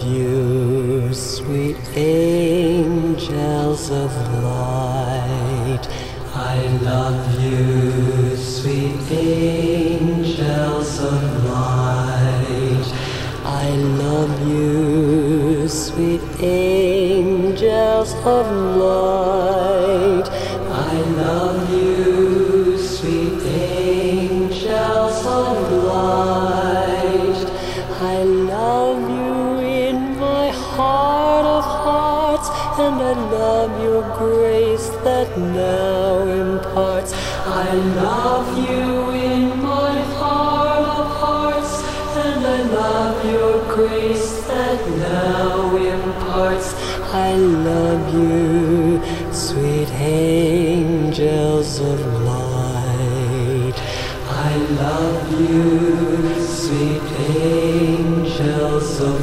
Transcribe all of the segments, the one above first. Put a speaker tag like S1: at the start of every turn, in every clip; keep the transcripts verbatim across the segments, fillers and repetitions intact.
S1: you, sweet angels of light. I love you, sweet angels of light. I love you, sweet angels of light. I love you, sweet angels of light. I love you in my heart of hearts, and I love your grace that now imparts. I love you in my heart of hearts, and I love your grace that now imparts. I love you, sweet angels of light. I love you, sweet angels of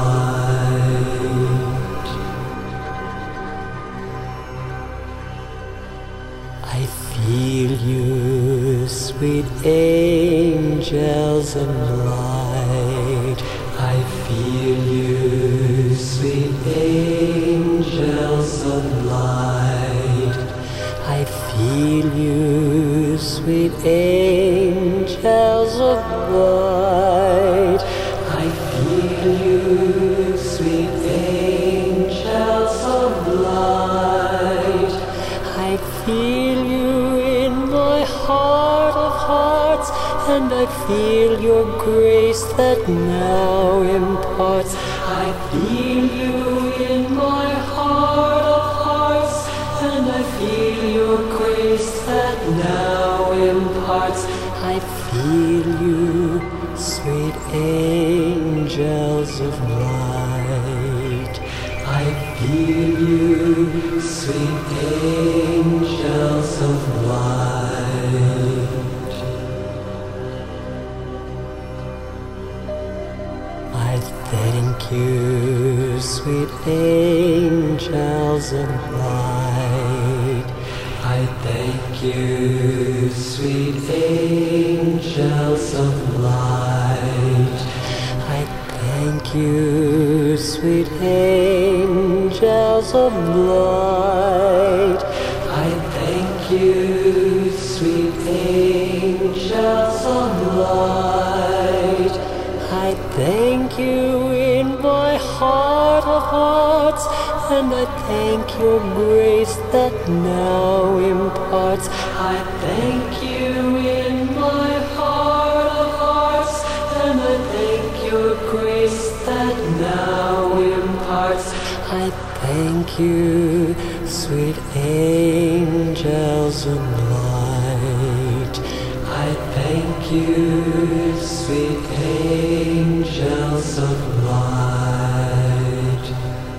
S1: light. I feel you, sweet angels of light. I feel you, sweet angels of light. I feel you, sweet angels of light. I feel you, sweet angels of light. I feel you in my heart of hearts, and I feel your grace that now imparts. I feel you in my heart of hearts, and I feel your grace that now imparts. I feel you, sweet angels of light. I feel you, sweet angels of light. I thank you, sweet angels of light. I thank you, sweet angels of light. I thank you, sweet angels of light. I thank you, sweet angels of light. I thank you in my heart of hearts, and I thank your grace that now imparts. I thank you in my heart of hearts, and I thank your grace that now imparts. I thank you, sweet angels of light. I thank you, sweet angels of light.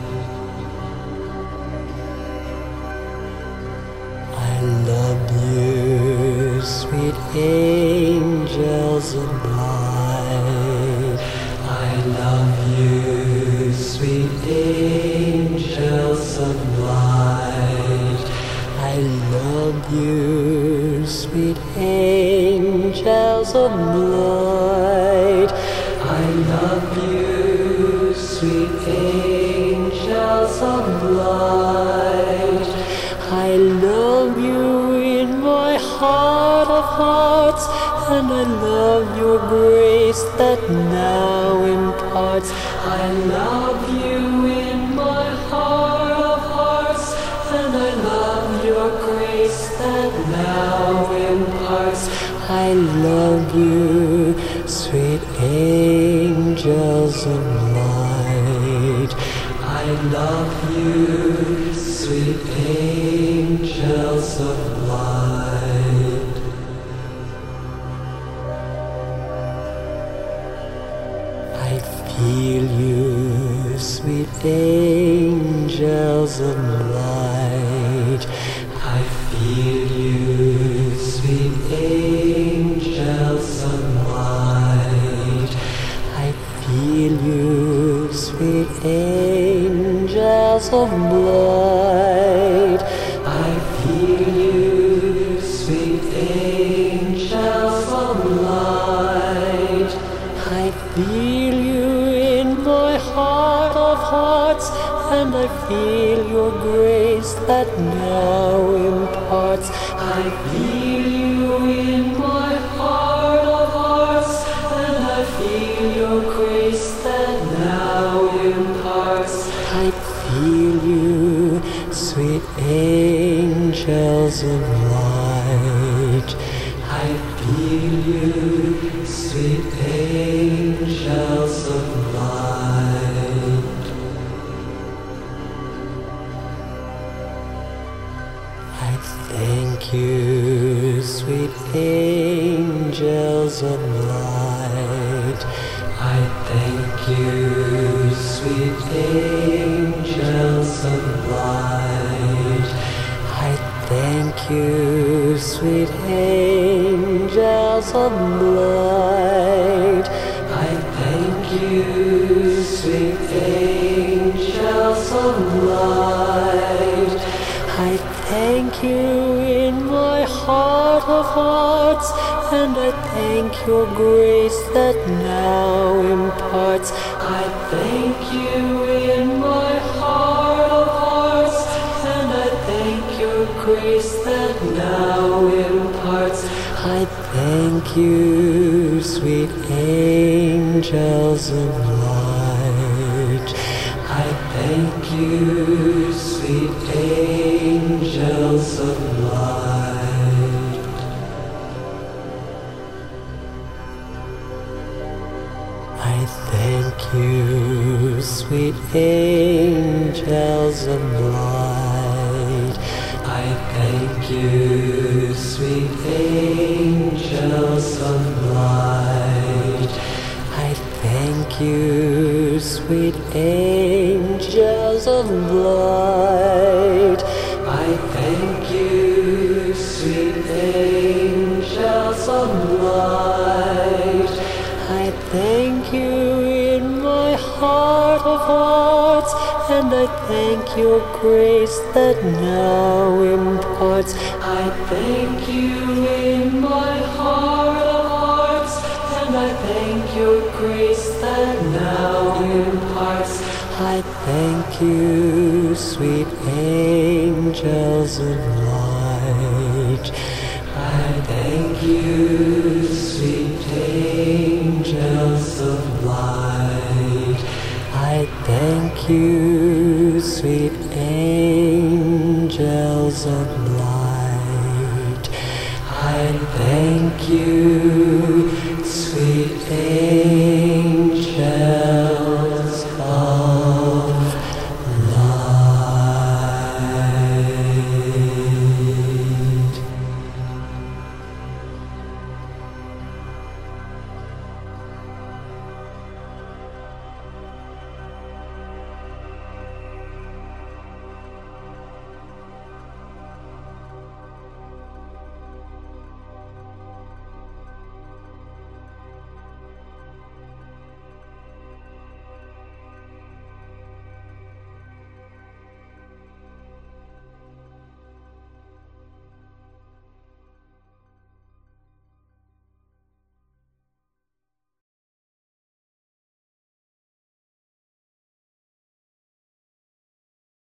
S1: I love you, sweet angels of light. I love you, sweet angels of light. I love you, sweet angels of light. I love you, sweet angels of light. I love you in my heart of hearts, and I love your grace that now imparts. I love you in my heart of hearts, and I love your grace that now imparts. I love you, sweet angels of light. I love you, sweet angels of light. I feel you, sweet angels of light. I feel you, sweet angels of light. I feel you, sweet angels of light. I feel you, sweet angels of light. I feel you in my heart and I feel your grace that now imparts. I feel you in my heart of hearts, and I feel your grace that now imparts. I feel you, sweet angels of light. I feel you, sweet angels of light. I thank you, sweet angels of light. I thank you, sweet angels of light. I thank you, sweet angels of light. I thank you, sweet angels of light. I thank you in my heart of hearts, and I thank your grace that now imparts. I thank you in my heart of hearts, and I thank your grace that now imparts. I thank you, sweet angels of light. I thank you, sweet angels of light. I thank you, sweet angels of light. I thank you, sweet angels of light. I thank you, sweet angels of light. I thank you, sweet angels of light. I thank you in my heart of hearts, and I thank your grace that now imparts. I thank you in my heart of hearts, and I thank your grace that now imparts. I thank you, sweet angels of light. I thank you, sweet angels of light. I thank you, sweet angels of light. I thank you, sweet angels.